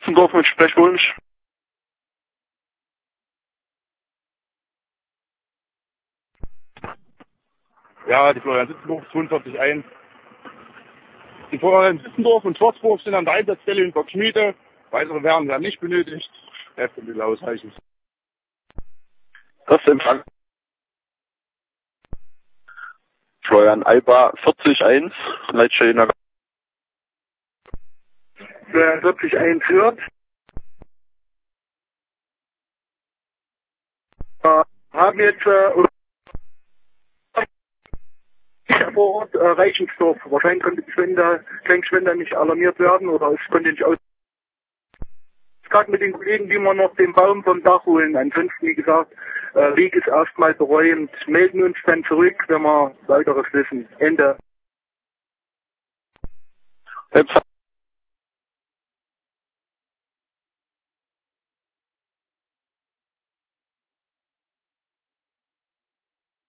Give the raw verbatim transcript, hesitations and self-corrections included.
Sitzendorf mit Sprechwunsch. Ja, die Florian Sitzendorf zweiundvierzig eins. Die Florian Sitzendorf und Schwarzburg sind an der Einsatzstelle in Bockschmiede. Weitere Werden werden nicht benötigt. Heftig ausreichend. Das Empfang. Florian Alba vierzig eins, Leitstelle. Florian vierzig eins hört. Äh, haben jetzt äh, oder vor Ort äh, Reichensdorf. Wahrscheinlich konnte die Schwender, Kleinschwender nicht alarmiert werden oder es konnte nicht aus. Gerade mit den Kollegen, die wir noch den Baum vom Dach holen. Ansonsten, wie gesagt, äh, Weg ist erstmal bereuen. Melden uns dann zurück, wenn wir weiteres wissen. Ende. Empfang.